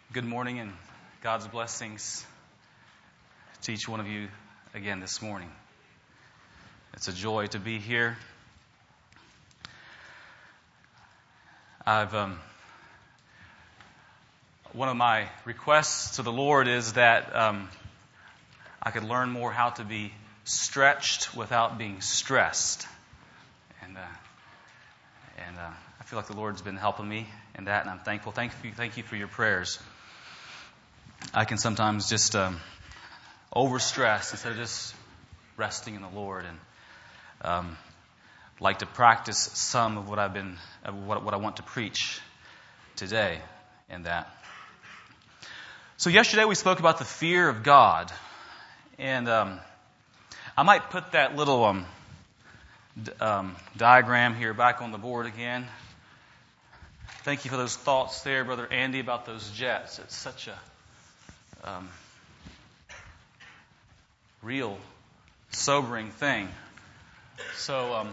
Good morning and God's blessings to each one of you again this morning. It's a joy to be here. One of my requests to the Lord is that I could learn more how to be stretched without being stressed. And I feel like the Lord's been helping me in that, and I'm thankful. Thank you for your prayers. I can sometimes just overstress instead of just resting in the Lord, and like to practice some of what what I want to preach today in that. So yesterday we spoke about the fear of God, and I might put that little diagram here back on the board again. Thank you for those thoughts there, Brother Andy, about those jets. It's such a real, sobering thing. So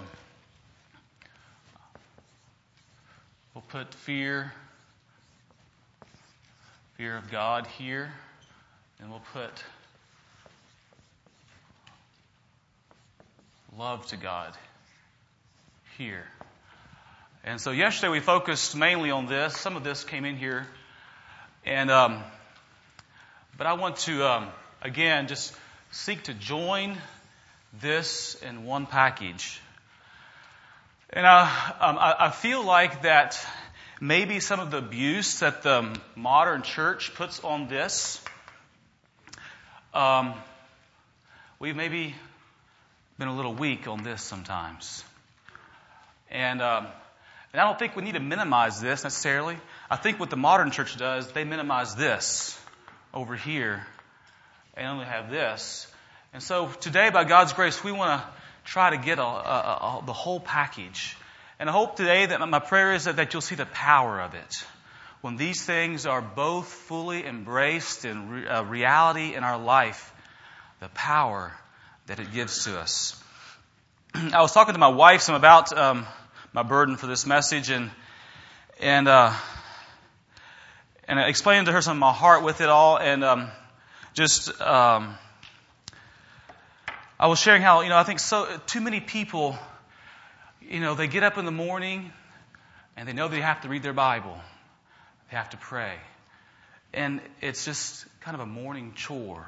we'll put fear of God here, and we'll put love to God here. And so yesterday we focused mainly on this. Some of this came in here, and but I want to again just seek to join this in one package. And I feel like that maybe some of the abuse that the modern church puts on this, we've maybe been a little weak on this sometimes. And I don't think we need to minimize this necessarily. I think what the modern church does, they minimize this over here and only have this. And so today, by God's grace, we want to try to get the whole package. And I hope today that my prayer is that you'll see the power of it. When these things are both fully embraced in reality in our life, the power that it gives to us. I was talking to my wife some about my burden for this message, and I explained to her some of my heart with it all, and I was sharing how, I think too many people, they get up in the morning and they know they have to read their Bible. They have to pray. And it's just kind of a morning chore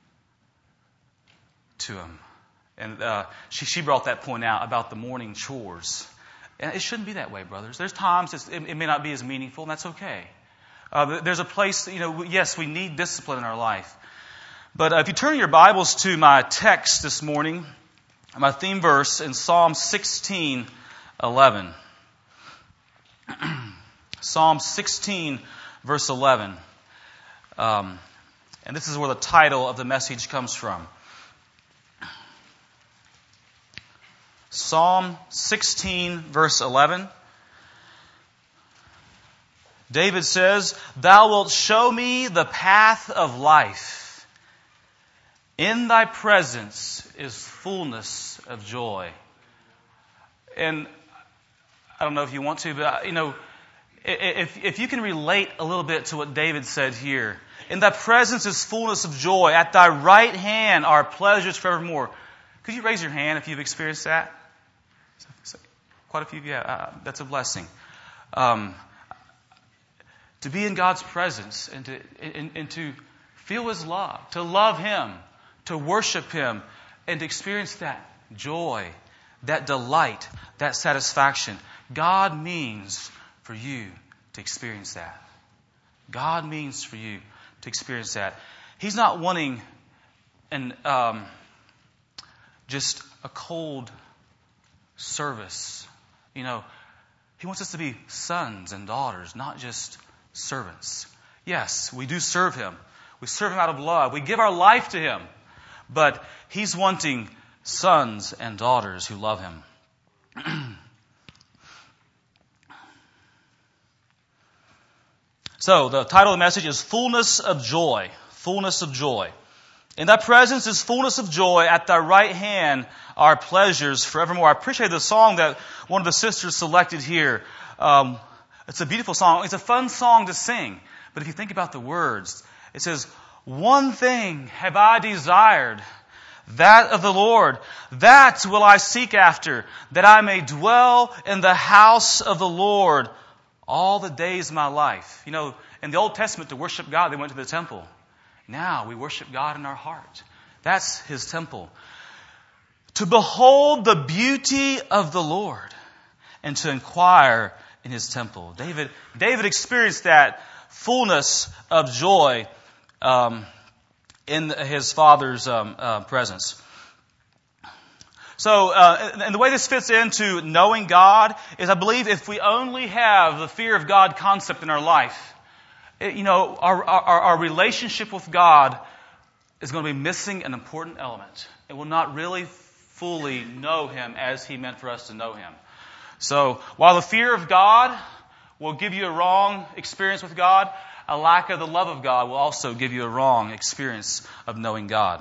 to them. And she brought that point out about the morning chores. And it shouldn't be that way, brothers. There's times it may not be as meaningful, and that's okay. There's a place, yes, we need discipline in our life. But if you turn your Bibles to my text this morning, my theme verse in Psalm 16:11. Psalm 16, verse 11. And this is where the title of the message comes from. Psalm 16, verse 11. David says, "Thou wilt show me the path of life. In thy presence is fullness of joy." And I don't know if you want to, but if you can relate a little bit to what David said here. In thy presence is fullness of joy. At thy right hand are pleasures forevermore. Could you raise your hand if you've experienced that? Quite a few of you have. That's a blessing. To be in God's presence and to feel His love, to love Him, to worship Him, and to experience that joy, that delight, that satisfaction. God means for you to experience that. God means for you to experience that. He's not wanting just a cold service. He wants us to be sons and daughters, not just servants. Yes, we do serve Him. We serve Him out of love. We give our life to Him. But He's wanting sons and daughters who love Him. So, the title of the message is Fullness of Joy. Fullness of Joy. In thy presence is fullness of joy. At thy right hand are pleasures forevermore. I appreciate the song that one of the sisters selected here. It's a beautiful song. It's a fun song to sing. But if you think about the words, it says, one thing have I desired, that of the Lord, that will I seek after, that I may dwell in the house of the Lord all the days of my life. You know, in the Old Testament, to worship God, they went to the temple. Now we worship God in our heart. That's His temple. To behold the beauty of the Lord and to inquire in His temple. David experienced that fullness of joy in his father's presence. So, and the way this fits into knowing God is, I believe, if we only have the fear of God concept in our life, our relationship with God is going to be missing an important element. It will not really fully know Him as He meant for us to know Him. So, while the fear of God will give you a wrong experience with God, a lack of the love of God will also give you a wrong experience of knowing God.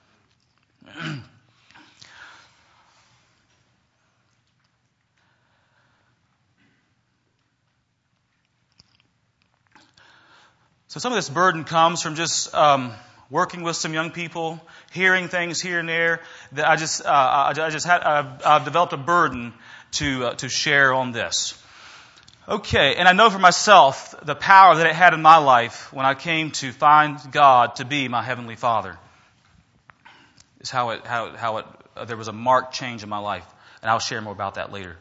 So some of this burden comes from just working with some young people, hearing things here and there. That I've developed a burden to share on this. Okay, and I know for myself the power that it had in my life when I came to find God to be my Heavenly Father. Is there was a marked change in my life, and I'll share more about that later.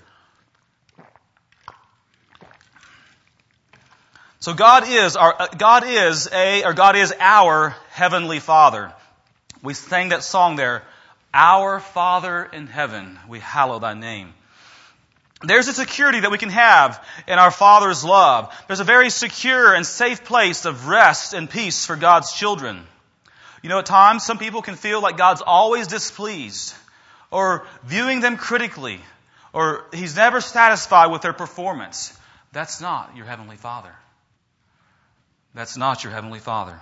So God is our Heavenly Father. We sang that song there, Our Father in Heaven, we hallow Thy name. There's a security that we can have in our Father's love. There's a very secure and safe place of rest and peace for God's children. You know, at times some people can feel like God's always displeased or viewing them critically or He's never satisfied with their performance. That's not your Heavenly Father. That's not your Heavenly Father.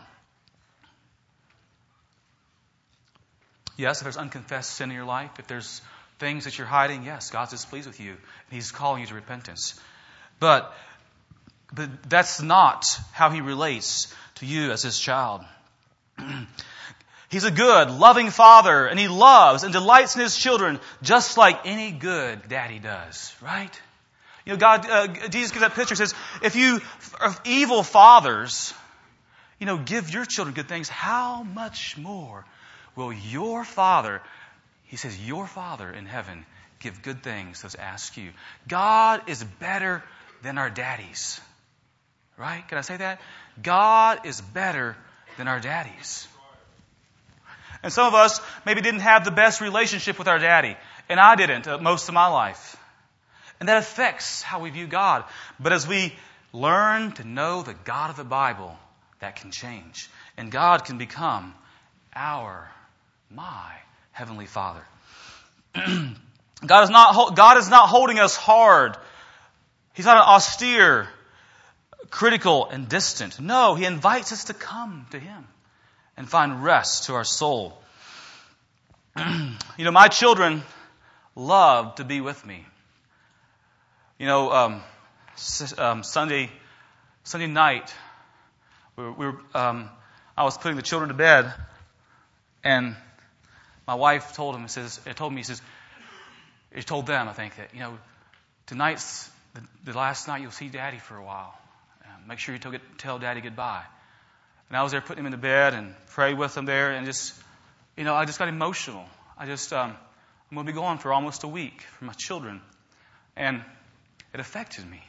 Yes, if there's unconfessed sin in your life, if there's things that you're hiding, yes, God's displeased with you. He's calling you to repentance. But that's not how He relates to you as His child. He's a good, loving Father, and He loves and delights in His children just like any good daddy does, right? You know, Jesus gives that picture. He says, if evil fathers, give your children good things, how much more will your Father, He says, your Father in heaven, give good things to those who ask you. God is better than our daddies. Right? Can I say that? God is better than our daddies. And some of us maybe didn't have the best relationship with our daddy. And I didn't most of my life. And that affects how we view God. But as we learn to know the God of the Bible, that can change. And God can become my Heavenly Father. God is not holding us hard. He's not austere, critical, and distant. No, He invites us to come to Him and find rest to our soul. My children love to be with me. Sunday night, I was putting the children to bed, and my wife told them, he told them, I think, that, tonight's the last night you'll see Daddy for a while. Make sure you tell Daddy goodbye. And I was there putting him in the bed and prayed with him there, and I just got emotional. I'm going to be gone for almost a week for my children. And it affected me.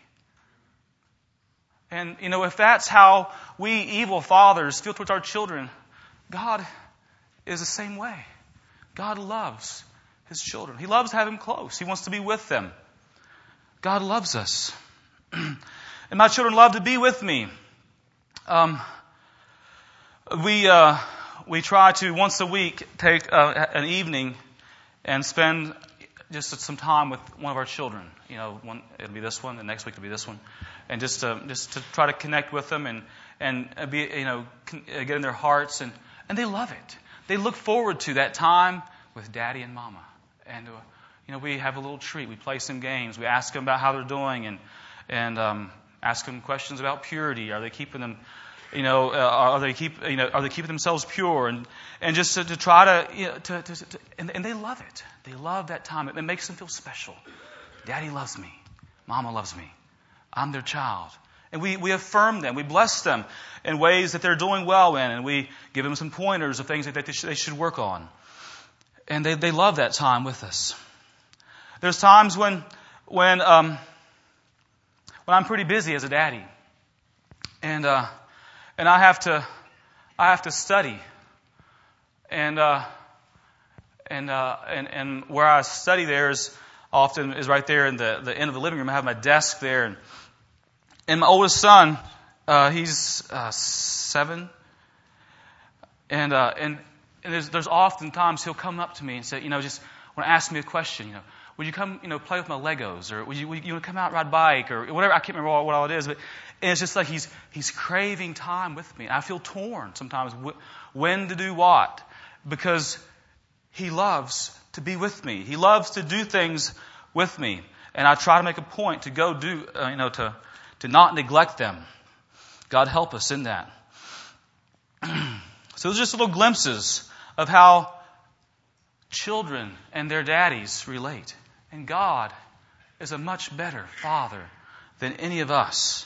And, if that's how we evil fathers feel towards our children, God is the same way. God loves His children. He loves to have them close. He wants to be with them. God loves us. And my children love to be with me. We try to, once a week, take an evening and spend just some time with one of our children. It'll be this one, the next week it'll be this one. And just to try to connect with them and be, get in their hearts. And they love it. They look forward to that time with Daddy and Mama. And, we have a little treat. We play some games. We ask them about how they're doing and ask them questions about purity. Are they keeping them, Are they keeping themselves pure, and just to try to and they love it. They love that time. It makes them feel special. Daddy loves me. Mama loves me. I'm their child. And we affirm them. We bless them in ways that they're doing well in. And we give them some pointers of things that they should work on. And they love that time with us. There's times when I'm pretty busy as a daddy. And I have to study. And where I study there is right there in the end of the living room. I have my desk there. And my oldest son, he's 7, and there's often times he'll come up to me and say, just want to ask me a question. Would you come, play with my Legos, or would you come out and ride a bike, or whatever? I can't remember what all it is, and it's just like he's craving time with me. I feel torn sometimes when to do what, because he loves to be with me. He loves to do things with me, and I try to make a point to go do, to not neglect them. God help us in that. So those are just little glimpses of how children and their daddies relate. And God is a much better father than any of us.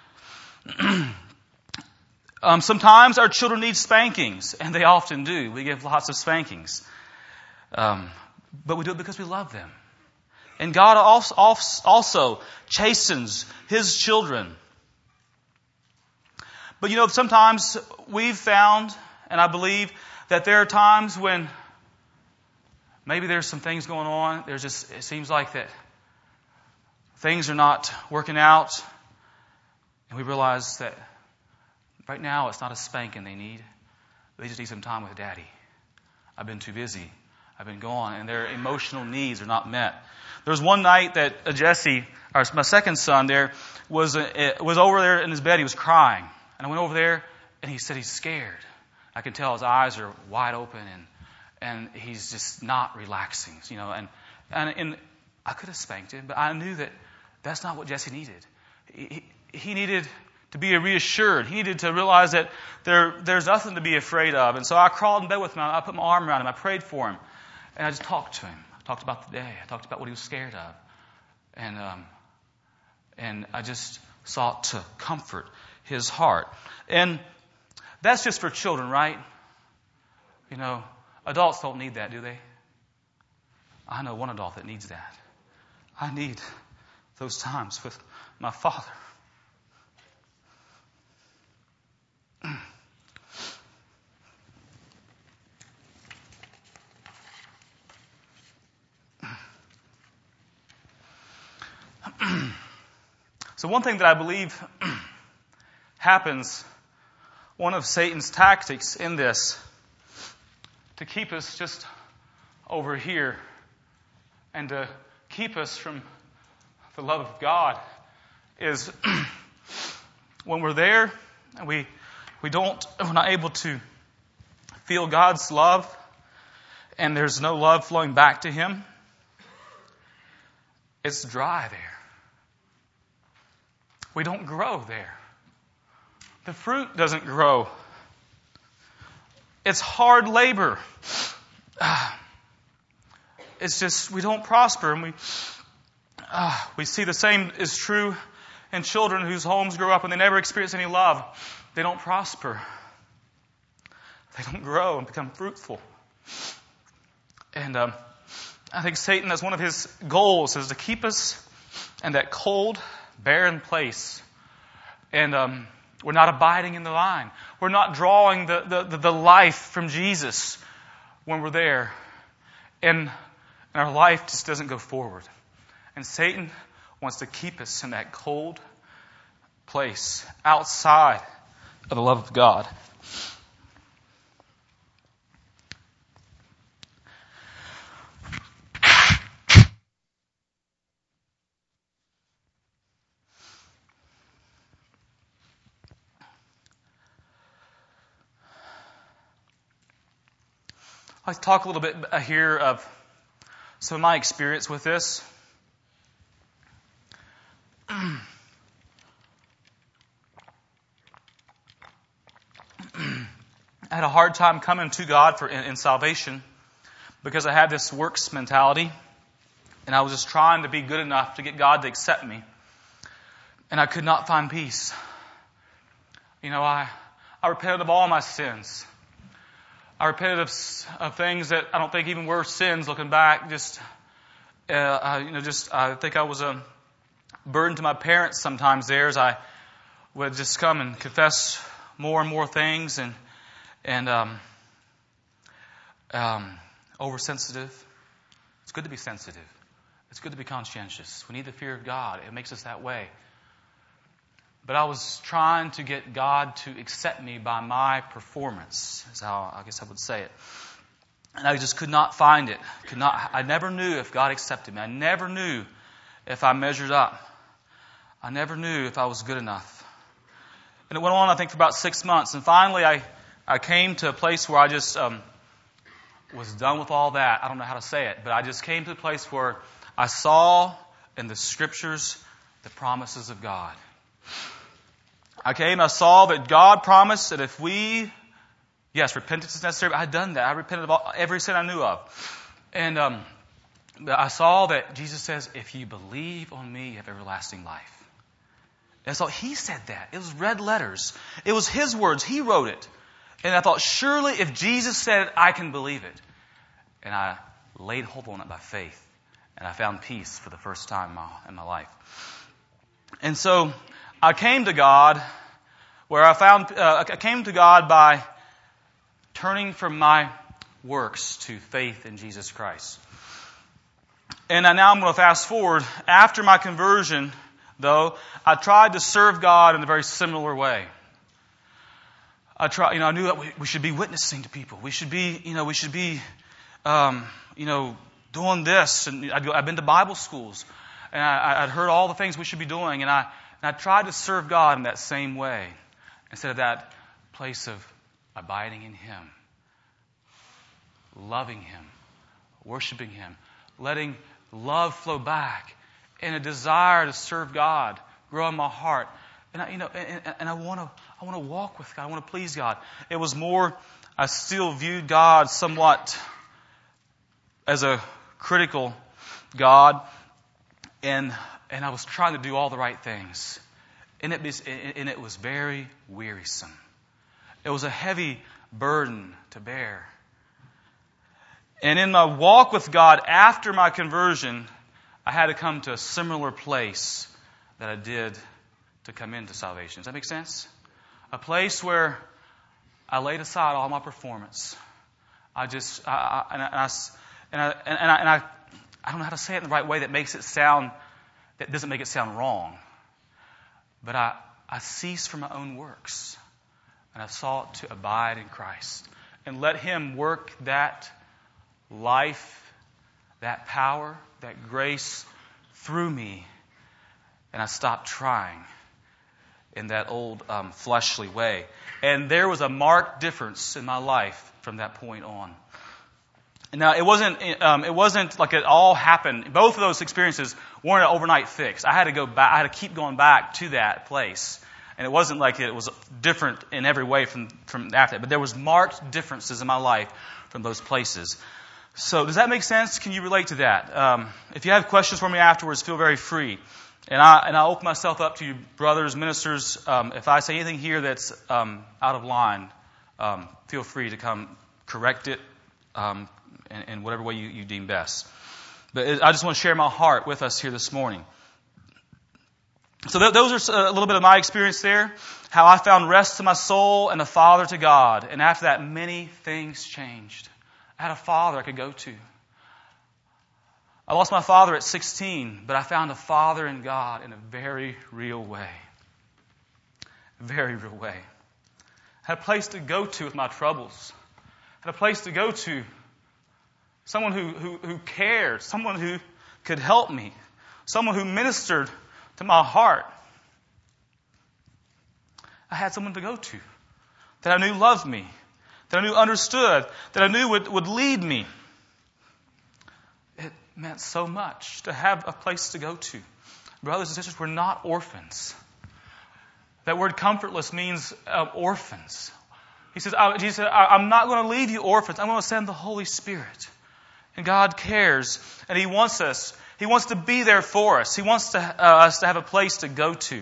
Sometimes our children need spankings, and they often do. We give lots of spankings. But we do it because we love them. And God also chastens His children. But sometimes we've found, and I believe, that there are times when maybe there's some things going on. It seems like that things are not working out. And we realize that right now it's not a spanking they need. They just need some time with Daddy. I've been too busy. I've been gone, and their emotional needs are not met. There was one night that Jesse, my second son, there was over there in his bed. He was crying, and I went over there, and he said he's scared. I can tell his eyes are wide open, and he's just not relaxing, And I could have spanked him, but I knew that that's not what Jesse needed. He needed to be reassured. He needed to realize that there's nothing to be afraid of. And so I crawled in bed with him. I put my arm around him. I prayed for him. And I just talked to him. I talked about the day. I talked about what he was scared of. And I just sought to comfort his heart. And that's just for children, right? Adults don't need that, do they? I know one adult that needs that. I need those times with my father. So one thing that I believe happens, one of Satan's tactics in this, to keep us just over here and to keep us from the love of God, is when we're there and we're not able to feel God's love, and there's no love flowing back to Him. It's dry there. We don't grow there. The fruit doesn't grow. It's hard labor. It's just, we don't prosper. And we see the same is true in children whose homes grow up and they never experience any love. They don't prosper. They don't grow and become fruitful. And I think Satan, that's one of his goals, is to keep us in that cold, barren place. And we're not abiding in the line. We're not drawing the life from Jesus when we're there. And our life just doesn't go forward. And Satan wants to keep us in that cold place outside of the love of God. I'd like to talk a little bit here of some of my experience with this. I had a hard time coming to God in salvation because I had this works mentality, and I was just trying to be good enough to get God to accept me, and I could not find peace. I repented of all my sins. I repented of things that I don't think even were sins looking back. I think I was a burden to my parents sometimes there, as I would just come and confess more and more things and oversensitive. It's good to be sensitive. It's good to be conscientious. We need the fear of God. It makes us that way. But I was trying to get God to accept me by my performance, is how I guess I would say it. And I just could not find it. I never knew if God accepted me. I never knew if I measured up. I never knew if I was good enough. And it went on, I think, for about 6 months. And finally, I came to a place where I just was done with all that. I don't know how to say it, but I just came to a place where I saw in the Scriptures the promises of God. I saw that God promised that if repentance is necessary. I had done that. I repented of every sin I knew of. And I saw that Jesus says, if you believe on me, you have everlasting life. And so He said that. It was red letters. It was His words. He wrote it. And I thought, surely if Jesus said it, I can believe it. And I laid hold on it by faith. And I found peace for the first time in my life. And so I came to God I came to God by turning from my works to faith in Jesus Christ. And now I'm going to fast forward. After my conversion, though, I tried to serve God in a very similar way. I knew that we should be witnessing to people. We should be doing this. And I've been to Bible schools, and I'd heard all the things we should be doing, and I tried to serve God in that same way, instead of that place of abiding in Him, loving Him, worshiping Him, letting love flow back, and a desire to serve God grow in my heart. And I want to walk with God. I want to please God. It was more, I still viewed God somewhat as a critical God, and I was trying to do all the right things. And it was very wearisome. It was a heavy burden to bear. And in my walk with God after my conversion, I had to come to a similar place that I did to come into salvation. Does that make sense? A place where I laid aside all my performance. I don't know how to say it in the right way that doesn't make it sound wrong. But I ceased from my own works, and I sought to abide in Christ and let Him work that life, that power, that grace through me. And I stopped trying in that old fleshly way. And there was a marked difference in my life from that point on. Now, it wasn't like it all happened. Both of those experiences weren't an overnight fix. I had to go back. I had to keep going back to that place. And it wasn't like it was different in every way from after that. But there was marked differences in my life from those places. So does that make sense? Can you relate to that? If you have questions for me afterwards, feel very free. And I open myself up to you, brothers, ministers. If I say anything here that's out of line, feel free to come correct it in whatever way you deem best. But I just want to share my heart with us here this morning. So those are a little bit of my experience there. How I found rest to my soul and a father to God. And after that, many things changed. I had a father I could go to. I lost my father at 16, but I found a father in God in a very real way. A very real way. I had a place to go to with my troubles. I had a place to go to. Someone who cared. Someone who could help me. Someone who ministered to my heart. I had someone to go to that I knew loved me, that I knew understood, that I knew would lead me. It meant so much to have a place to go to. Brothers and sisters, we're not orphans. That word comfortless means orphans. Jesus said, I'm not going to leave you orphans. I'm going to send the Holy Spirit. And God cares, and He wants us. He wants to be there for us. He wants us to have a place to go to.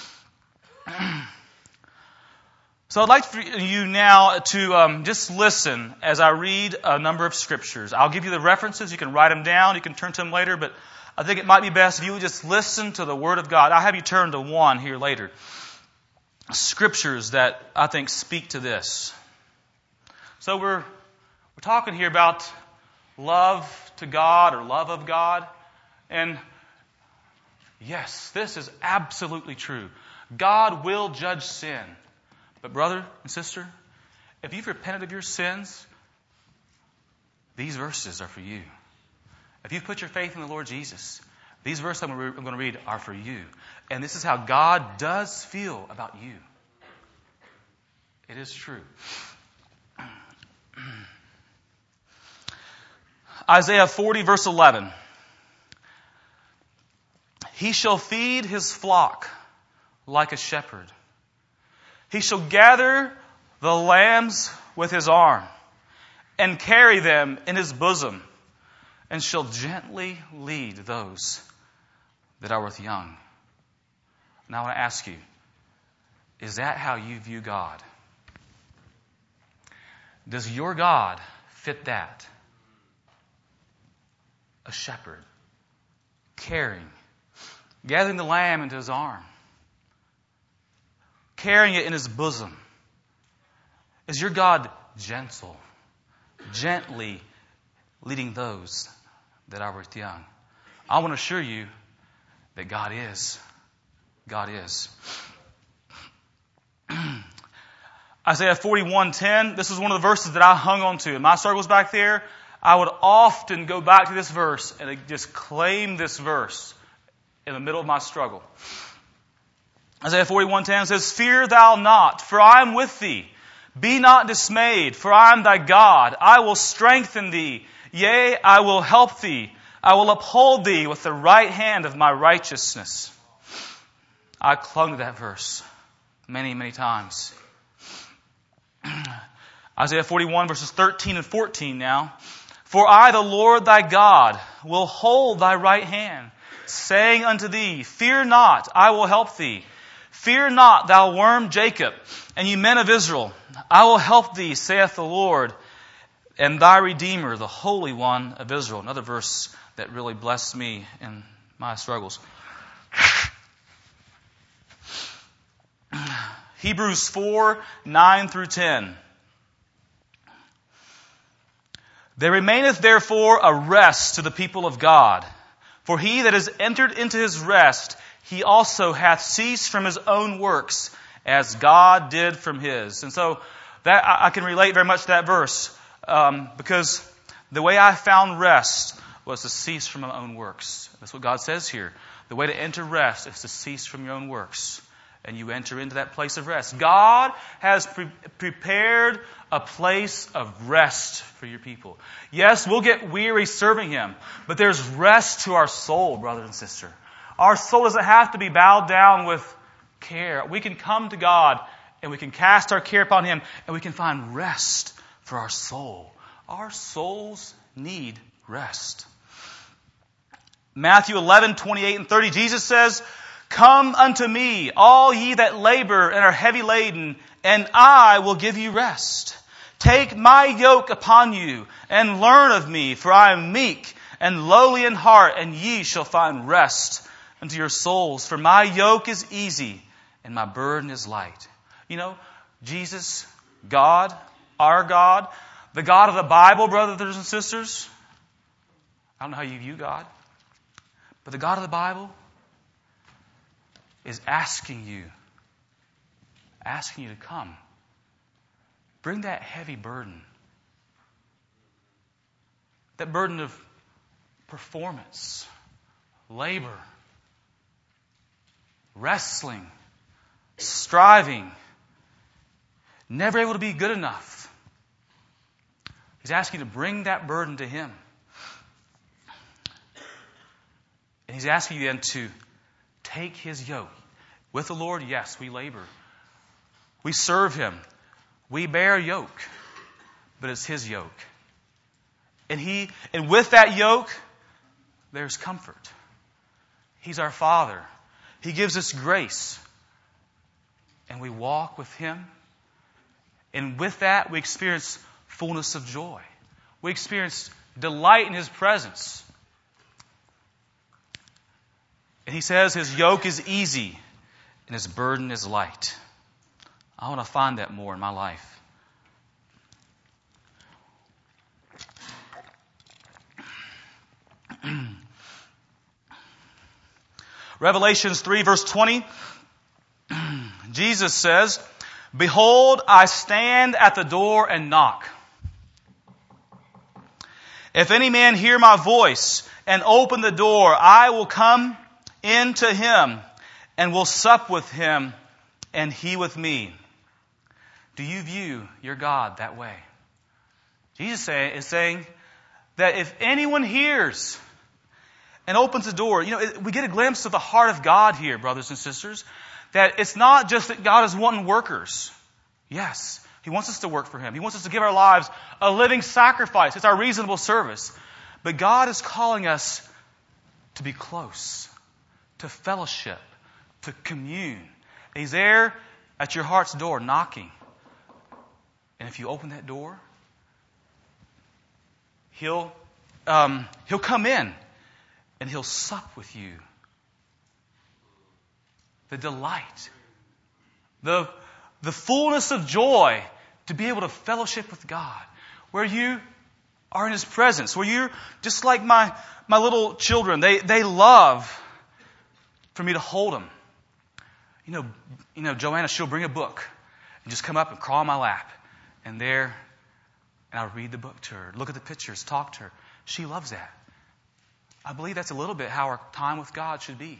So I'd like for you now to just listen as I read a number of scriptures. I'll give you the references. You can write them down. You can turn to them later. But I think it might be best if you would just listen to the Word of God. I'll have you turn to one here later. Scriptures that I think speak to this. So we're talking here about love to God or love of God. And yes, this is absolutely true. God will judge sin. But brother and sister, if you've repented of your sins, these verses are for you. If you've put your faith in the Lord Jesus, these verses I'm going to read are for you. And this is how God does feel about you. It is true. Isaiah 40 verse 11. He shall feed his flock like a shepherd. He shall gather the lambs with his arm and carry them in his bosom, and shall gently lead those that are with young. Now I want to ask you, is that how you view God? Does your God fit that? A shepherd, caring, gathering the lamb into his arm, carrying it in his bosom. Is your God gentle, gently leading those that are with young? I want to assure you that God is. God is. Isaiah 41:10, this is one of the verses that I hung on to. In my struggles back there, I would often go back to this verse and just claim this verse in the middle of my struggle. Isaiah 41:10 says, Fear thou not, for I am with thee. Be not dismayed, for I am thy God. I will strengthen thee. Yea, I will help thee. I will uphold thee with the right hand of my righteousness. I clung to that verse many, many times. Isaiah 41 verses 13 and 14 now. For I, the Lord thy God, will hold thy right hand, saying unto thee, Fear not, I will help thee. Fear not, thou worm Jacob, and ye men of Israel. I will help thee, saith the Lord, and thy Redeemer, the Holy One of Israel. Another verse that really blessed me in my struggles. Hebrews 4:9 through 10. There remaineth therefore a rest to the people of God. For he that is entered into his rest, he also hath ceased from his own works, as God did from his. And so that I can relate very much to that verse, because the way I found rest was to cease from my own works. That's what God says here. The way to enter rest is to cease from your own works. And you enter into that place of rest. God has prepared a place of rest for your people. Yes, we'll get weary serving Him, but there's rest to our soul, brother and sister. Our soul doesn't have to be bowed down with care. We can come to God and we can cast our care upon Him and we can find rest for our soul. Our souls need rest. Matthew 11:28 and 30, Jesus says, Come unto me, all ye that labor and are heavy laden, and I will give you rest. Take my yoke upon you, and learn of me, for I am meek and lowly in heart, and ye shall find rest unto your souls. For my yoke is easy, and my burden is light. You know, Jesus, God, our God, the God of the Bible, brothers and sisters. I don't know how you view God, but the God of the Bible is asking you to come. Bring that heavy burden. That burden of performance, labor, wrestling, striving, never able to be good enough. He's asking you to bring that burden to Him. And He's asking you then to take His yoke. With the Lord, yes, we labor. We serve Him. We bear a yoke, but it's His yoke. And with that yoke, there's comfort. He's our Father. He gives us grace. And we walk with Him. And with that, we experience fullness of joy. We experience delight in His presence. And He says His yoke is easy and His burden is light. I want to find that more in my life. Revelations 3 verse 20, Jesus says, "Behold, I stand at the door and knock. If any man hear my voice and open the door, I will come in to him and will sup with him and he with me." Do you view your God that way? Jesus is saying that if anyone hears and opens the door, we get a glimpse of the heart of God here, brothers and sisters, that it's not just that God is wanting workers. Yes, He wants us to work for Him. He wants us to give our lives a living sacrifice. It's our reasonable service. But God is calling us to be close, to fellowship, to commune. And He's there at your heart's door knocking. And if you open that door, He'll come in and He'll sup with you. The delight, the fullness of joy to be able to fellowship with God, where you are in His presence, where you're just like my little children. They love for me to hold them. Joanna, she'll bring a book and just come up and crawl on my lap, and I'll read the book to her, look at the pictures, talk to her. She loves that. I believe that's a little bit how our time with God should be.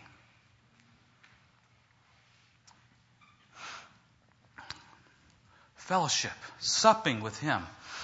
Fellowship, supping with Him.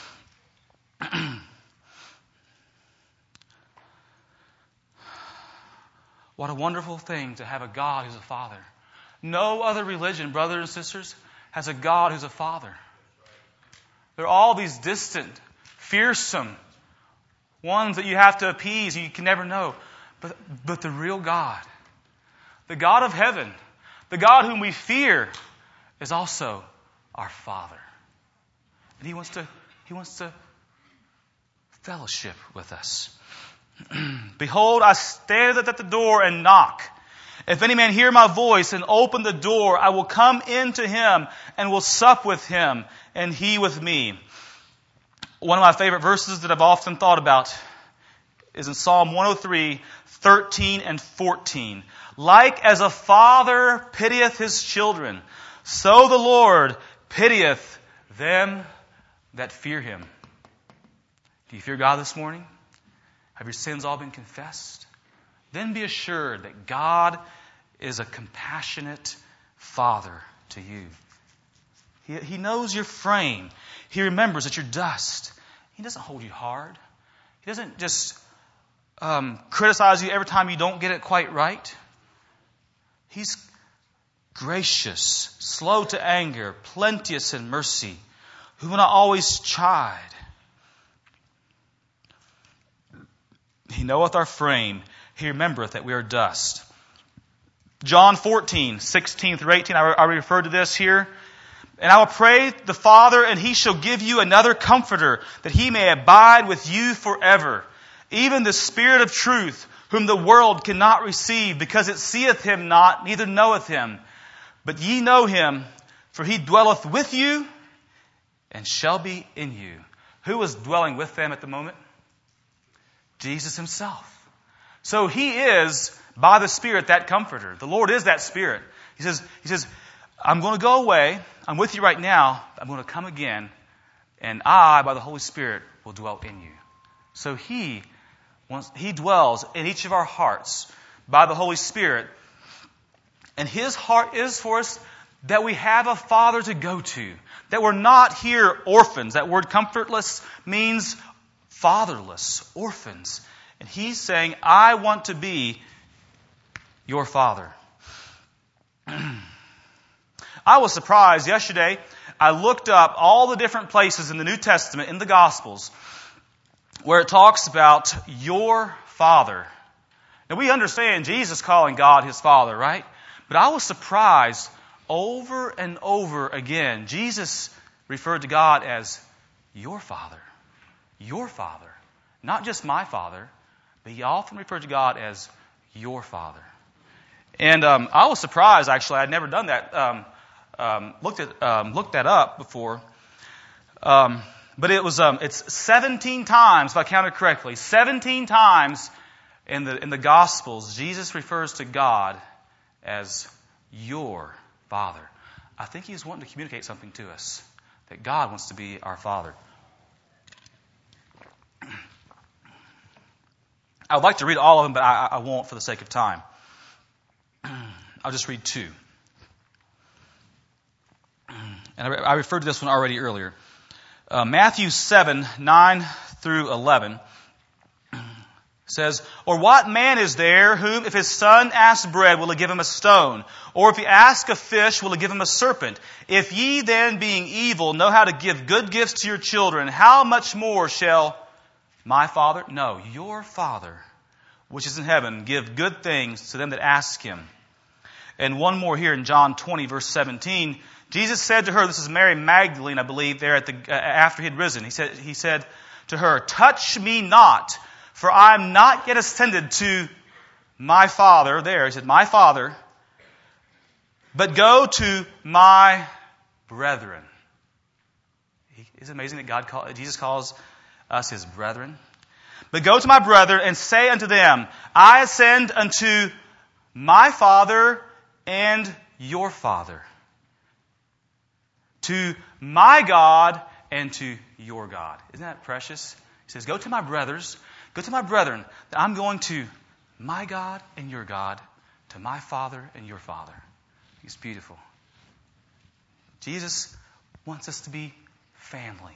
What a wonderful thing to have a God who's a Father. No other religion, brothers and sisters, has a God who's a Father. There are all these distant, fearsome ones that you have to appease and you can never know. But the real God, the God of heaven, the God whom we fear, is also our Father. And He wants to fellowship with us. "Behold, I stand at the door and knock. If any man hear my voice and open the door, I will come in to him and will sup with him and he with me." One of my favorite verses that I've often thought about is in Psalm 103, 13 and 14. "Like as a father pitieth his children, so the Lord pitieth them that fear Him." Do you fear God this morning? Have your sins all been confessed? Then be assured that God is a compassionate Father to you. He knows your frame. He remembers that you're dust. He doesn't hold you hard. He doesn't just criticize you every time you don't get it quite right. He's gracious, slow to anger, plenteous in mercy, who will not always chide. He knoweth our frame. He remembereth that we are dust. John 14, 16 through 18, I referred to this here. "And I will pray the Father, and He shall give you another Comforter, that He may abide with you forever. Even the Spirit of truth, whom the world cannot receive, because it seeth Him not, neither knoweth Him. But ye know Him, for He dwelleth with you, and shall be in you." Who was dwelling with them at the moment? Jesus Himself. So He is, by the Spirit, that Comforter. The Lord is that Spirit. He says, "I'm going to go away. I'm with you right now. I'm going to come again. And I, by the Holy Spirit, will dwell in you." So He dwells in each of our hearts by the Holy Spirit. And His heart is for us that we have a Father to go to. That we're not here orphans. That word comfortless means fatherless, orphans. And He's saying, "I want to be your Father." I was surprised yesterday. I looked up all the different places in the New Testament, in the Gospels, where it talks about your Father. Now we understand Jesus calling God His Father, right? But I was surprised over and over again, Jesus referred to God as your Father. Your Father. Not just my Father, but He often referred to God as your Father. And I was surprised, actually. I'd never done that. Looked that up before. But it's 17 times, if I counted correctly, 17 times in the Gospels, Jesus refers to God as your Father. I think He's wanting to communicate something to us, that God wants to be our Father. I would like to read all of them, but I won't for the sake of time. I'll just read 2. And I referred to this one already earlier. Matthew 7, 9 through 11 says, "Or what man is there whom, if his son asks bread, will he give him a stone? Or if he asks a fish, will he give him a serpent? If ye then, being evil, know how to give good gifts to your children, how much more shall my Father, no, your Father, which is in heaven, give good things to them that ask Him?" And one more here in John 20, verse 17. Jesus said to her, this is Mary Magdalene, I believe, there after He had risen. He said to her, "Touch me not, for I am not yet ascended to my Father." There, He said, "My Father, but go to my brethren." Isn't it amazing that Jesus calls us His brethren? "But go to my brethren and say unto them, I ascend unto my Father and your Father, to my God and to your God." Isn't that precious? He says, go to my brethren, that I'm going to my God and your God, to my Father and your Father. It's beautiful. Jesus wants us to be family.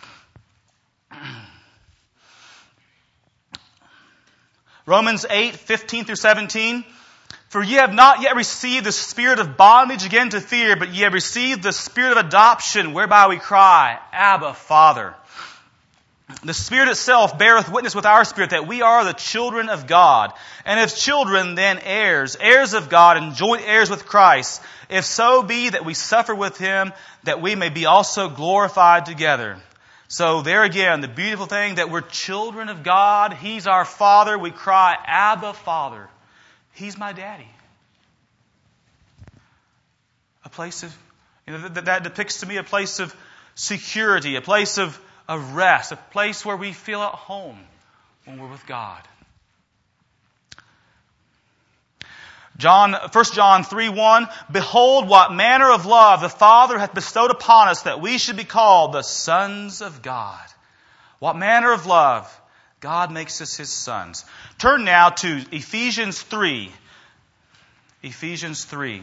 Romans 8, 15 through 17. "For ye have not yet received the spirit of bondage again to fear, but ye have received the spirit of adoption, whereby we cry, Abba, Father. The Spirit itself beareth witness with our spirit that we are the children of God. And if children, then heirs, heirs of God, and joint heirs with Christ, if so be that we suffer with Him, that we may be also glorified together." So there again, the beautiful thing that we're children of God. He's our Father. We cry, Abba, Father. He's my daddy. A place of, that depicts to me a place of security, a place of rest, a place where we feel at home when we're with God. 1 John 3:1, "Behold what manner of love the Father hath bestowed upon us, that we should be called the sons of God." What manner of love? God makes us His sons. Turn now to Ephesians 3. Ephesians 3.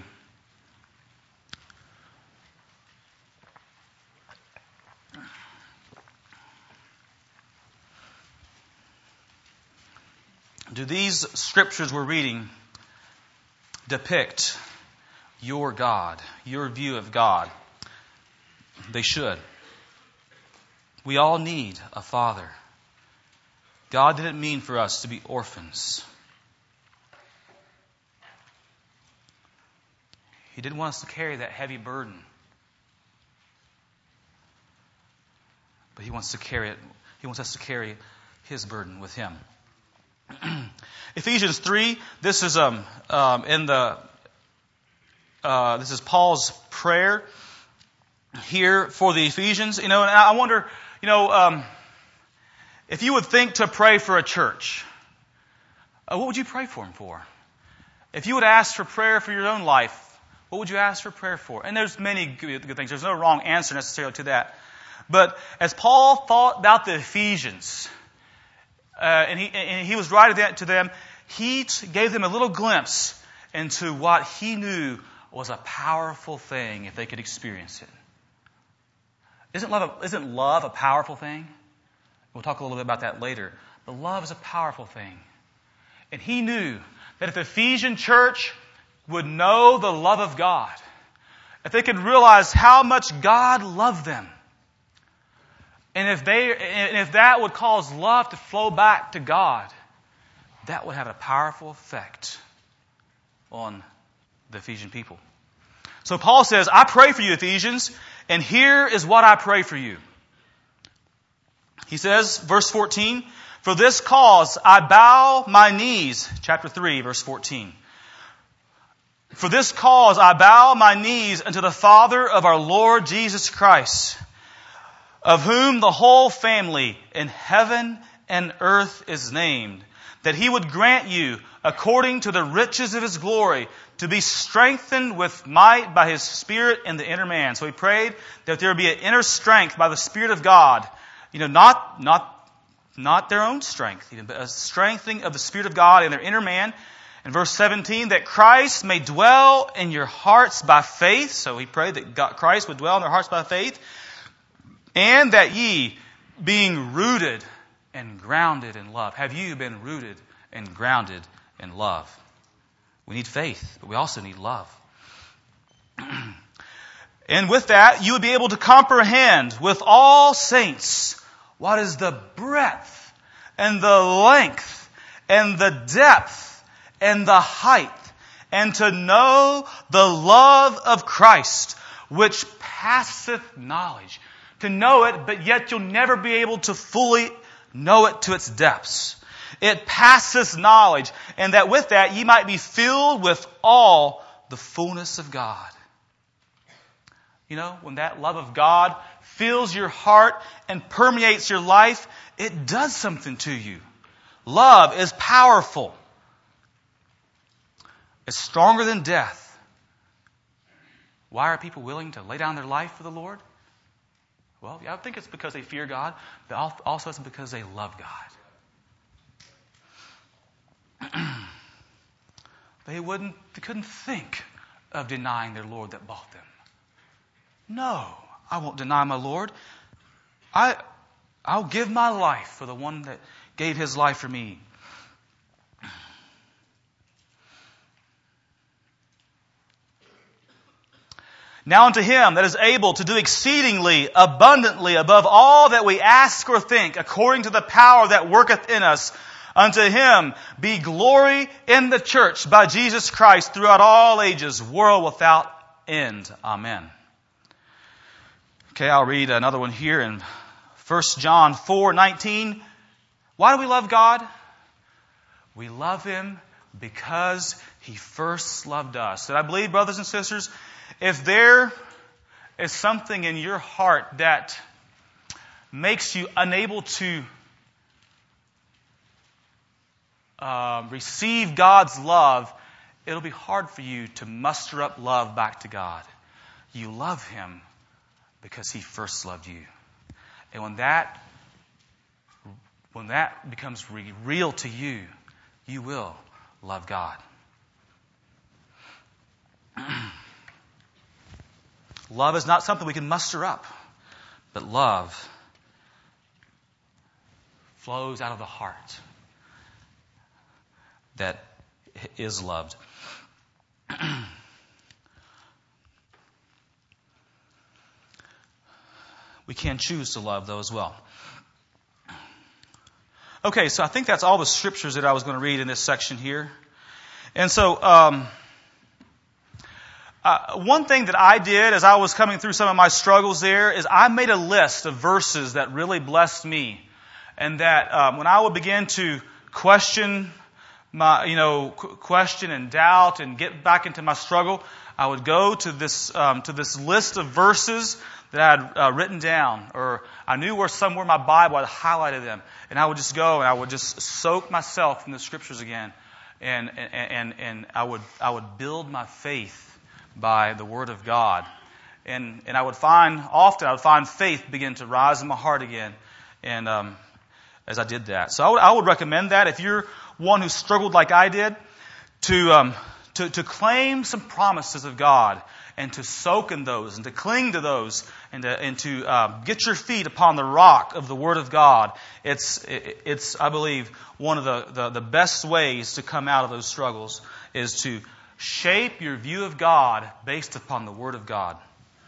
Do these scriptures we're reading depict your God, your view of God? They should. We all need a father. God didn't mean for us to be orphans. He didn't want us to carry that heavy burden. But He wants to carry it. He wants us to carry His burden with Him. Ephesians 3. This is this is Paul's prayer here for the Ephesians. And I wonder, if you would think to pray for a church, what would you pray for them for? If you would ask for prayer for your own life, what would you ask for prayer for? And there's many good things. There's no wrong answer necessarily to that. But as Paul thought about the Ephesians, and he was writing to them, he gave them a little glimpse into what he knew was a powerful thing if they could experience it. Isn't love a powerful thing? We'll talk a little bit about that later. But love is a powerful thing. And he knew that if the Ephesian church would know the love of God if they could realize how much God loved them, and if that would cause love to flow back to God, that would have a powerful effect on the Ephesian people. So Paul says, I pray for you, Ephesians, and here is what I pray for you. He says, verse 14, for this cause I bow my knees, chapter 3, verse 14. For this cause I bow my knees unto the Father of our Lord Jesus Christ, of whom the whole family in heaven and earth is named, that He would grant you, according to the riches of His glory, to be strengthened with might by His Spirit in the inner man. So he prayed that there would be an inner strength by the Spirit of God. Not their own strength, but a strengthening of the Spirit of God in their inner man. In verse 17, that Christ may dwell in your hearts by faith. So he prayed that Christ would dwell in their hearts by faith. And that ye, being rooted and grounded in love. Have you been rooted and grounded in love? We need faith, but we also need love. And with that, you would be able to comprehend with all saints what is the breadth and the length and the depth and the height, and to know the love of Christ, which passeth knowledge. To know it, but yet you'll never be able to fully know it to its depths. It passes knowledge, and that with that ye might be filled with all the fullness of God. You know, when that love of God fills your heart and permeates your life, it does something to you. Love is powerful. It's stronger than death. Why are people willing to lay down their life for the Lord? Well, I think it's because they fear God, but also it's because they love God. They couldn't think of denying their Lord that bought them. No, I won't deny my Lord. I'll give my life for the one that gave His life for me. Now unto Him that is able to do exceedingly abundantly above all that we ask or think, according to the power that worketh in us, unto Him be glory in the church by Jesus Christ throughout all ages, world without end. Amen. Okay, I'll read another one here in 1 John 4:19. Why do we love God? We love Him because He first loved us. And I believe, brothers and sisters, if there is something in your heart that makes you unable to receive God's love, it'll be hard for you to muster up love back to God. You love Him because He first loved you. And when that becomes real to you, you will love God. Love is not something we can muster up, but love flows out of the heart that is loved. We can choose to love, though, as well. Okay, so I think that's all the scriptures that I was going to read in this section here. And so, one thing that I did as I was coming through some of my struggles there is I made a list of verses that really blessed me. And that when I would begin to question and doubt and get back into my struggle, I would go to this list of verses that I had written down, or I knew where somewhere in my Bible I'd highlighted them, and I would just go and I would just soak myself in the scriptures again, and I would build my faith by the Word of God, and I would find faith begin to rise in my heart again, and as I did that, so I would recommend that if you're one who struggled like I did, to claim some promises of God and to soak in those and to cling to those and to get your feet upon the rock of the Word of God. It's I believe one of the best ways to come out of those struggles is to shape your view of God based upon the Word of God.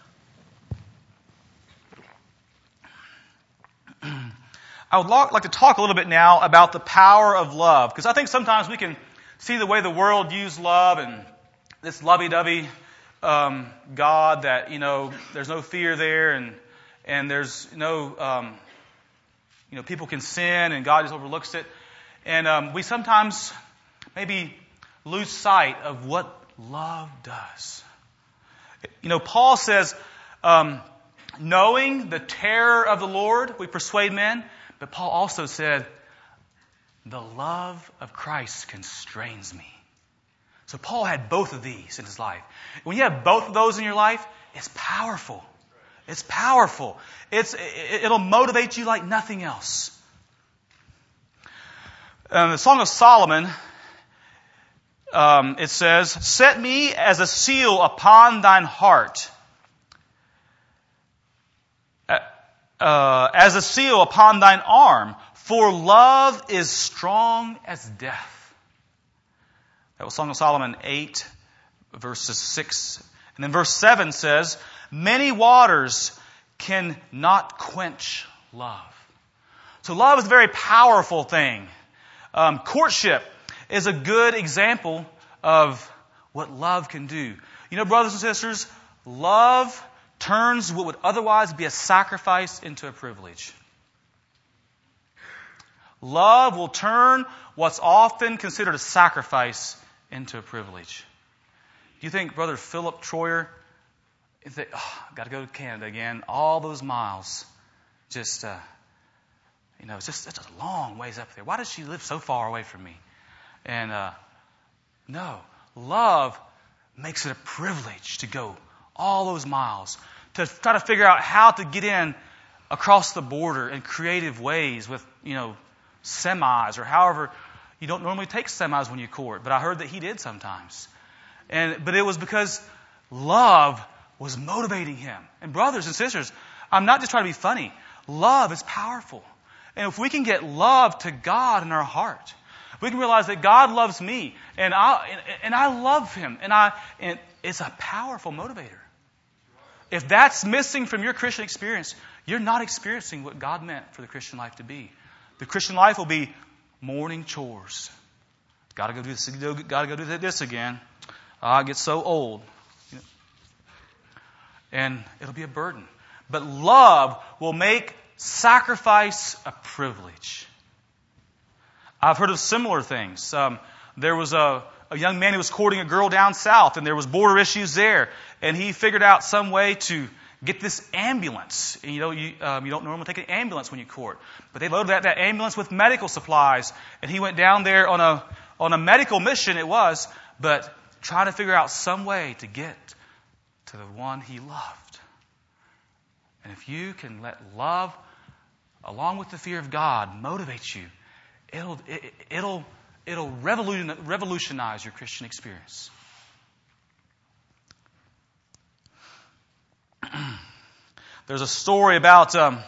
I would like to talk a little bit now about the power of love, because I think sometimes we can see the way the world views love and this lovey-dovey God that, there's no fear there and there's no, people can sin and God just overlooks it. And we sometimes maybe lose sight of what love does. Paul says, knowing the terror of the Lord, we persuade men. But Paul also said, the love of Christ constrains me. So Paul had both of these in his life. When you have both of those in your life, it's powerful. It's powerful. It'll motivate you like nothing else. The Song of Solomon, it says, set me as a seal upon thine heart, as a seal upon thine arm, for love is strong as death. That was Song of Solomon 8, verses 6. And then verse 7 says, many waters cannot quench love. So love is a very powerful thing. Courtship is a good example of what love can do. Brothers and sisters, love turns what would otherwise be a sacrifice into a privilege. Love will turn what's often considered a sacrifice into a privilege. Do you think Brother Philip Troyer, I've got to go to Canada again, all those miles, it's just a long ways up there. Why does she live so far away from me? And no, love makes it a privilege to go all those miles, to try to figure out how to get in across the border in creative ways with, semis or however. You don't normally take semis when you court, but I heard that he did sometimes. But it was because love was motivating him. And brothers and sisters, I'm not just trying to be funny. Love is powerful. And if we can get love to God in our heart, we can realize that God loves me and I love Him. And it's a powerful motivator. If that's missing from your Christian experience, you're not experiencing what God meant for the Christian life to be. The Christian life will be morning chores. Got to go do this. Got to go do this again. I get so old, and it'll be a burden. But love will make sacrifice a privilege. I've heard of similar things. There was a young man who was courting a girl down south, and there was border issues there, and he figured out some way to get this ambulance. And, you don't normally take an ambulance when you court, but they loaded that ambulance with medical supplies, and he went down there on a medical mission. It was, but trying to figure out some way to get to the one he loved. And if you can let love, along with the fear of God, motivate you, it'll revolutionize your Christian experience. There's a story about a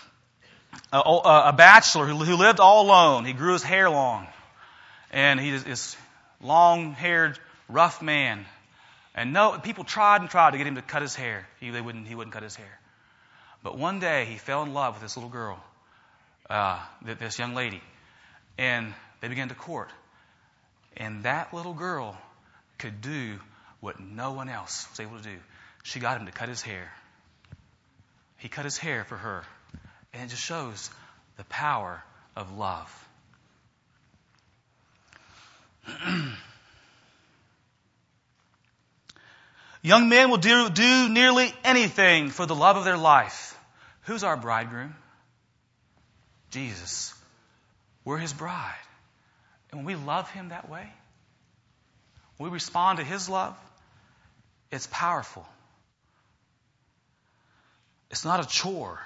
bachelor who lived all alone. He grew his hair long, and he is this long-haired, rough man. And people tried and tried to get him to cut his hair. He wouldn't cut his hair. But one day he fell in love with this little girl, this young lady, and they began to court. And that little girl could do what no one else was able to do. She got him to cut his hair. He cut his hair for her. And it just shows the power of love. Young men will do nearly anything for the love of their life. Who's our bridegroom? Jesus. We're His bride. And when we love Him that way, when we respond to His love, it's powerful. It's not a chore.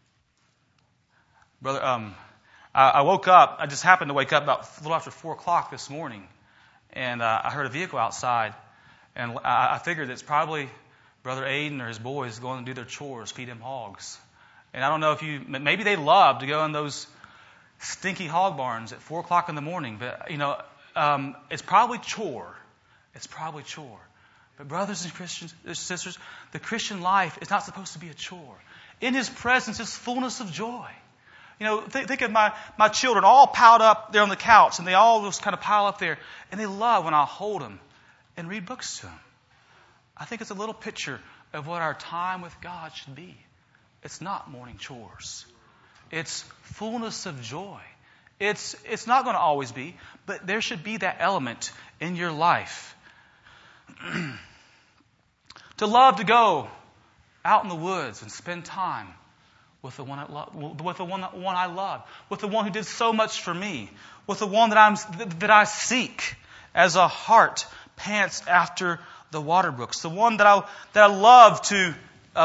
Brother, I woke up, I just happened to wake up about a little after 4 o'clock this morning, and I heard a vehicle outside, and I figured it's probably Brother Aiden or his boys going to do their chores, feed him hogs. And I don't know if maybe they love to go in those stinky hog barns at 4 o'clock in the morning, but, it's probably chore. It's probably a chore. But brothers and sisters, the Christian life is not supposed to be a chore. In His presence is fullness of joy. You know, think of my children all piled up there on the couch, and they all just kind of pile up there, and they love when I hold them and read books to them. I think it's a little picture of what our time with God should be. It's not morning chores. It's fullness of joy. It's not going to always be, but there should be that element in your life. To love to go out in the woods and spend time with the one I love, with the one I love, with the one who did so much for me, with the one that I seek as a heart pants after the water brooks, the one that I love to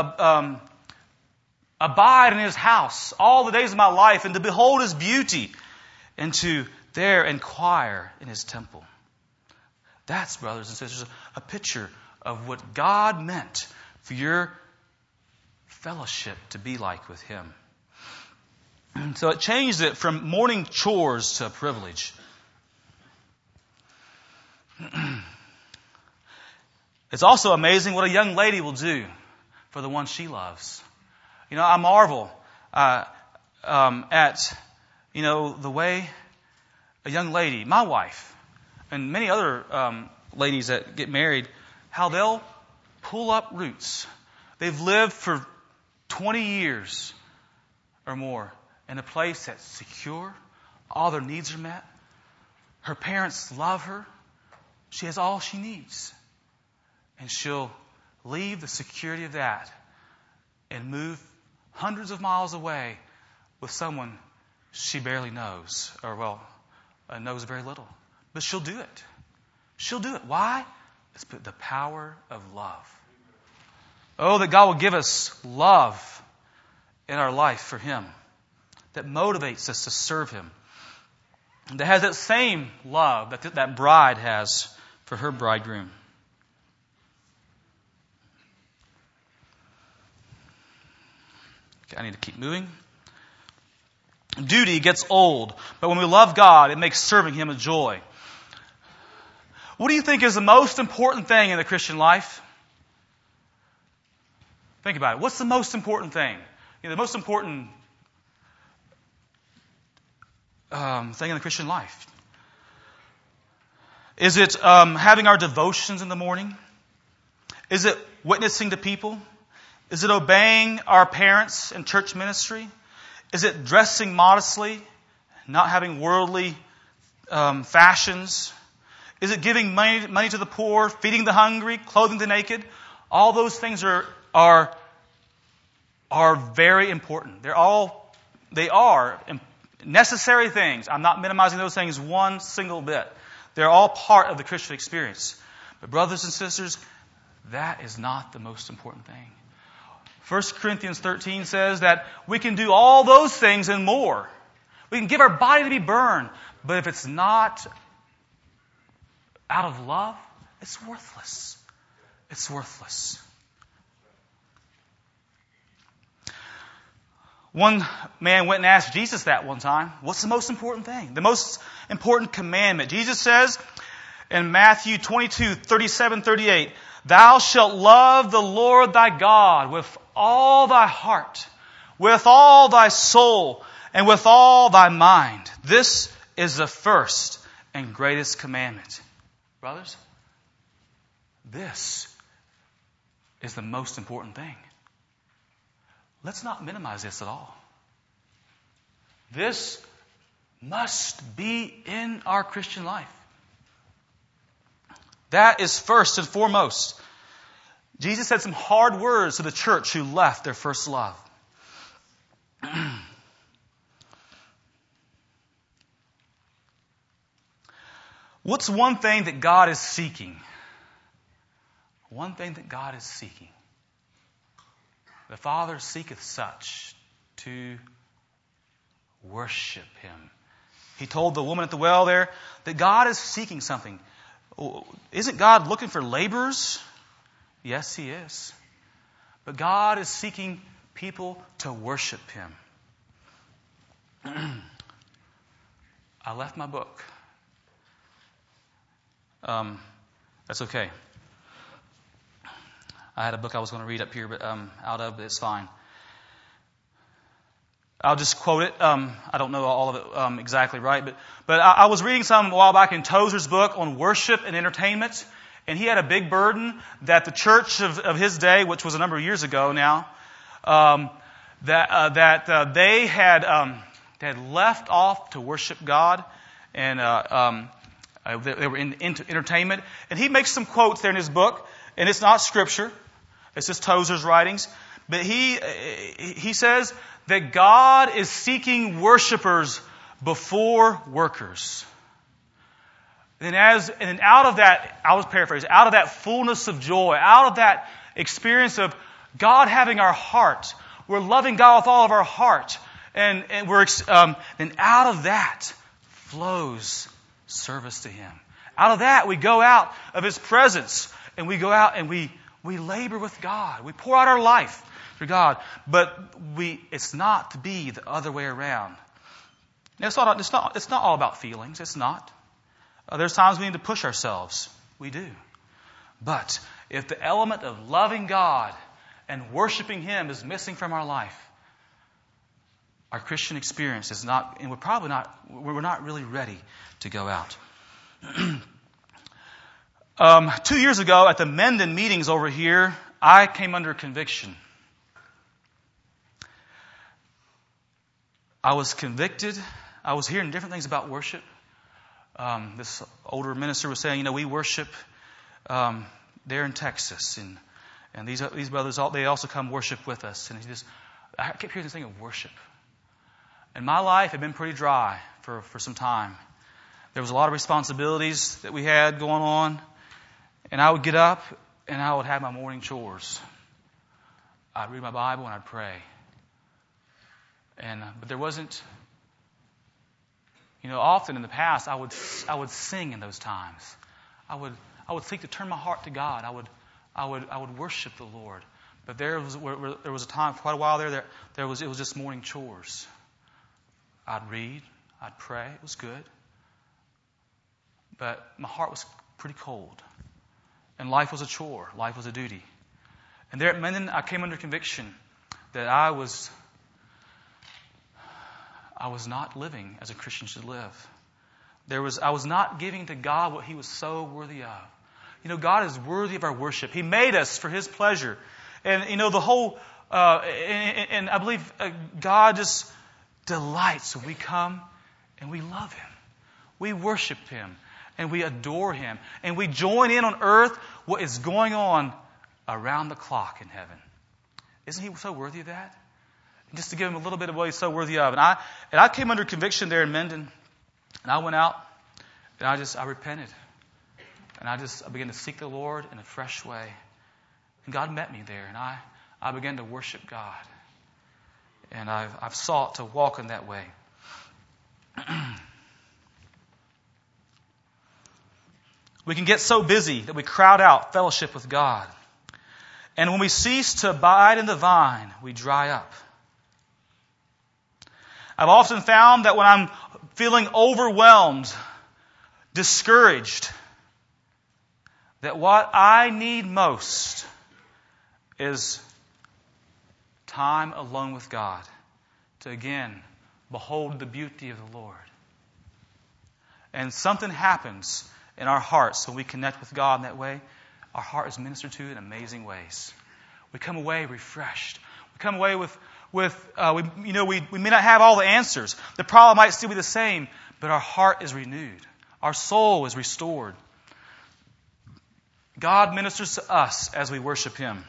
abide in His house all the days of my life, and to behold His beauty, and to there inquire in His temple. That's, brothers and sisters, a picture of what God meant for your fellowship to be like with Him. So it changed it from morning chores to a privilege. It's also amazing what a young lady will do for the one she loves. You know, I marvel at the way a young lady, my wife, and many other ladies that get married, how they'll pull up roots. They've lived for 20 years or more in a place that's secure. All their needs are met. Her parents love her. She has all she needs. And she'll leave the security of that and move hundreds of miles away with someone she barely knows, or knows very little. But she'll do it. She'll do it. Why? It's the power of love. Oh, that God will give us love in our life for Him, that motivates us to serve Him, that has that same love that bride has for her bridegroom. Okay, I need to keep moving. Duty gets old, but when we love God, it makes serving Him a joy. What do you think is the most important thing in the Christian life? Think about it. What's the most important thing? The most important thing in the Christian life? Is it having our devotions in the morning? Is it witnessing to people? Is it obeying our parents in church ministry? Is it dressing modestly, not having worldly fashions? Is it giving money to the poor, feeding the hungry, clothing the naked? All those things are very important. They are necessary things. I'm not minimizing those things one single bit. They're all part of the Christian experience. But brothers and sisters, that is not the most important thing. 1 Corinthians 13 says that we can do all those things and more. We can give our body to be burned. But if it's not out of love, it's worthless. It's worthless. One man went and asked Jesus that one time. What's the most important thing? The most important commandment. Jesus says in Matthew 22:37-38, "Thou shalt love the Lord thy God with all thy heart, with all thy soul, and with all thy mind. This is the first and greatest commandment." Brothers, this is the most important thing. Let's not minimize this at all. This must be in our Christian life. That is first and foremost. Jesus said some hard words to the church who left their first love. What's one thing that God is seeking? One thing that God is seeking. The Father seeketh such to worship Him. He told the woman at the well there that God is seeking something. Isn't God looking for laborers? Yes, He is. But God is seeking people to worship Him. I left my book. That's okay. I had a book I was going to read up here, but but it's fine. I'll just quote it. I don't know all of it exactly right, but I was reading some a while back in Tozer's book on worship and entertainment, and he had a big burden that the church of his day, which was a number of years ago now, that they had left off to worship God, and they were into entertainment. And he makes some quotes there in his book, and it's not scripture; it's just Tozer's writings. But he says that God is seeking worshipers before workers. And out of that, I was paraphrasing, out of that fullness of joy, out of that experience of God having our heart, we're loving God with all of our heart, and then out of that flows service to Him. Out of that, we go out of His presence, and we go out and we labor with God. We pour out our life for God, but it's not to be the other way around. It's not all about feelings. It's not. There's times we need to push ourselves. We do. But if the element of loving God and worshiping Him is missing from our life, our Christian experience is not, and we're not really ready to go out. 2 years ago at the Menden meetings over here, I came under conviction. I was convicted. I was hearing different things about worship. This older minister was saying, we worship there in Texas, and these brothers, they also come worship with us. And I kept hearing this thing of worship. And my life had been pretty dry for some time. There was a lot of responsibilities that we had going on, and I would get up and I would have my morning chores. I'd read my Bible and I'd pray. But there wasn't, often in the past I would sing in those times. I would seek to turn my heart to God. I would worship the Lord. But there was a time, for quite a while it was just morning chores. I'd read, I'd pray. It was good, but my heart was pretty cold, and life was a chore. Life was a duty. And there at Menden, I came under conviction that I was not living as a Christian should live. I was not giving to God what He was so worthy of. God is worthy of our worship. He made us for His pleasure. And, the whole, and I believe God just delights when we come and we love Him. We worship Him and we adore Him. And we join in on earth what is going on around the clock in heaven. Isn't He so worthy of that? Just to give Him a little bit of what He's so worthy of. And I came under conviction there in Menden. And I went out and I repented. And I began to seek the Lord in a fresh way. And God met me there. And I began to worship God. And I've sought to walk in that way. We can get so busy that we crowd out fellowship with God. And when we cease to abide in the vine, we dry up. I've often found that when I'm feeling overwhelmed, discouraged, that what I need most is time alone with God to again behold the beauty of the Lord. And something happens in our hearts when we connect with God in that way. Our heart is ministered to in amazing ways. We come away refreshed. We come away with we may not have all the answers. The problem might still be the same, but our heart is renewed. Our soul is restored. God ministers to us as we worship Him.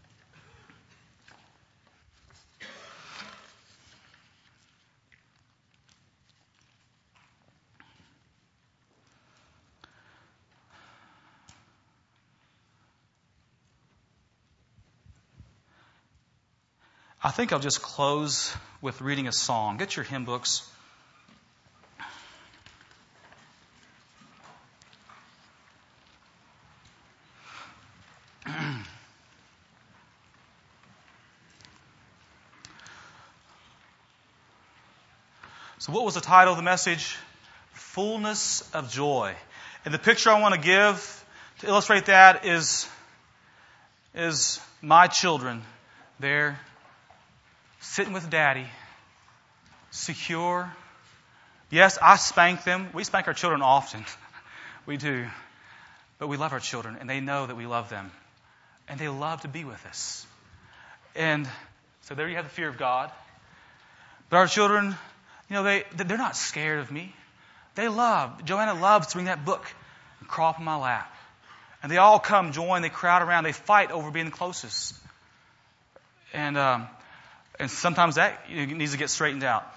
I think I'll just close with reading a song. Get your hymn books. So what was the title of the message? Fullness of Joy. And the picture I want to give To illustrate that is my children there sitting with Daddy, secure. Yes, I spank them. We spank our children often. We do. But we love our children, and they know that we love them. And they love to be with us. And so there you have the fear of God. But our children, they're not scared of me. Joanna loves to bring that book and crawl up in my lap. And they all come, join, they crowd around, they fight over being the closest. And sometimes that needs to get straightened out.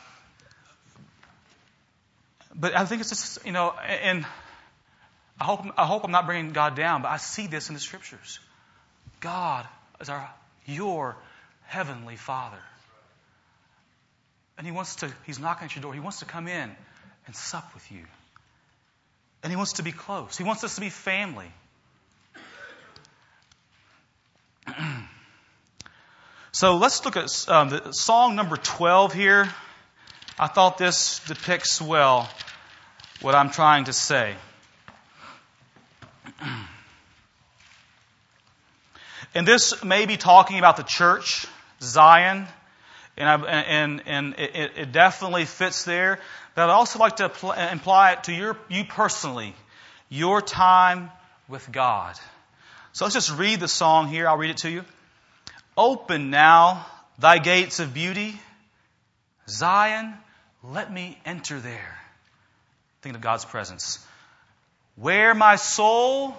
But I think it's just, and I hope I'm not bringing God down, but I see this in the Scriptures. God is your heavenly Father. And He's knocking at your door. He wants to come in and sup with you. And He wants to be close. He wants us to be family. So let's look at the song number 12 here. I thought this depicts well what I'm trying to say. And this may be talking about the church, Zion, and it definitely fits there. But I'd also like to imply it to you personally, your time with God. So let's just read the song here. I'll read it to you. Open now thy gates of beauty. Zion, let me enter there. Think of God's presence. Where my soul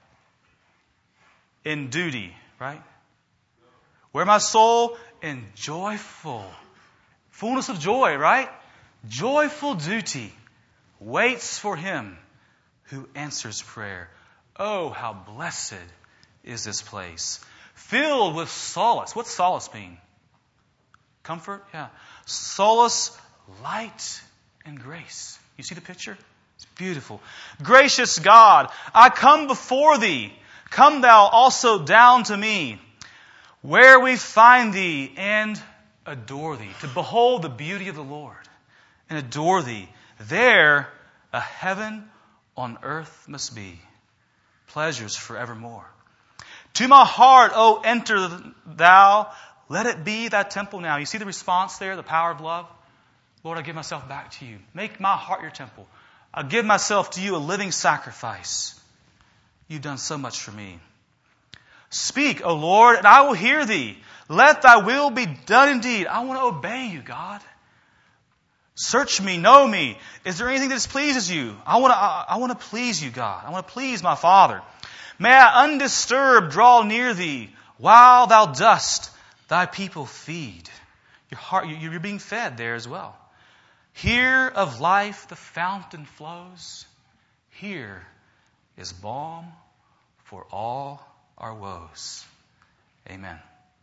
in duty, right? Where my soul in fullness of joy, right? Joyful duty waits for him who answers prayer. Oh, how blessed is this place. Filled with solace. What's solace mean? Comfort? Yeah. Solace, light, and grace. You see the picture? It's beautiful. Gracious God, I come before thee. Come thou also down to me, where we find thee and adore thee. To behold the beauty of the Lord and adore thee. There a heaven on earth must be. Pleasures forevermore. To my heart, O enter thou. Let it be thy temple now. You see the response there, the power of love? Lord, I give myself back to you. Make my heart your temple. I give myself to you, a living sacrifice. You've done so much for me. Speak, O Lord, and I will hear thee. Let thy will be done indeed. I want to obey you, God. Search me, know me. Is there anything that displeases you? I want to please you, God. I want to please my Father. May I undisturbed draw near thee while thou dost thy people feed. Your heart, you're being fed there as well. Here of life the fountain flows. Here is balm for all our woes. Amen.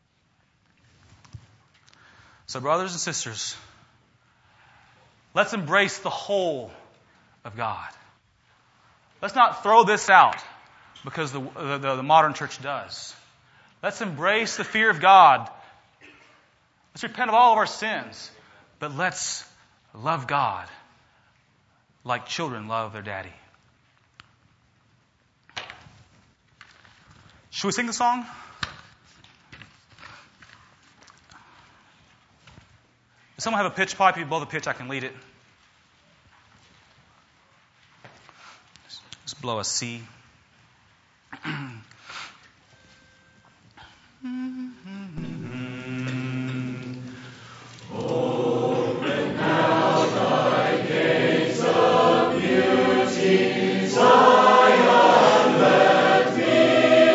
So, brothers and sisters, let's embrace the whole of God. Let's not throw this out because the modern church does. Let's embrace the fear of God. Let's repent of all of our sins. But let's love God like children love their daddy. Should we sing the song? Does someone have a pitch pipe? If you blow the pitch, I can lead it. Just blow a C.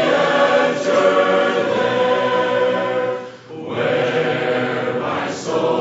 Soul